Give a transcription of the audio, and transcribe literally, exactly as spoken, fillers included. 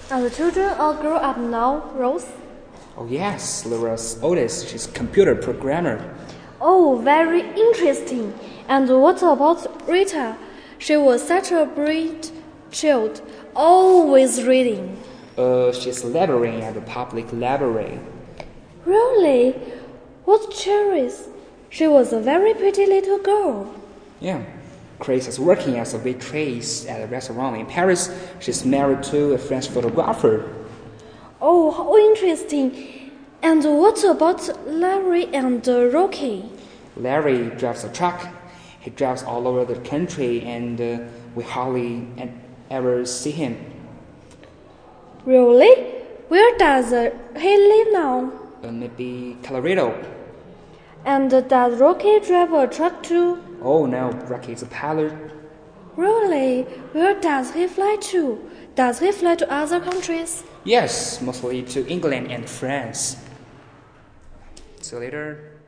And the children all grow up now, Rose? Oh yes, Laura's oldest. She's a computer programmer. Oh, very interesting. And what about Rita? She was such a bright child, always reading. Uh, she's laboring at the public library. Really? What cherries? She was a very pretty little girl. Yeah. Grace is working as a waitress at a restaurant in Paris. She's married to a French photographer. Oh, how interesting. And what about Larry and uh, Rocky? Larry drives a truck. He drives all over the country and uh, we hardly ever see him. Really? Where does uh, he live now? Uh, maybe Colorado. And uh, does Rocky drive a truck too? Oh no, Rocky is a pilot. Really? Where does he fly to? Does he fly to other countries? Yes, mostly to England and France. See you later.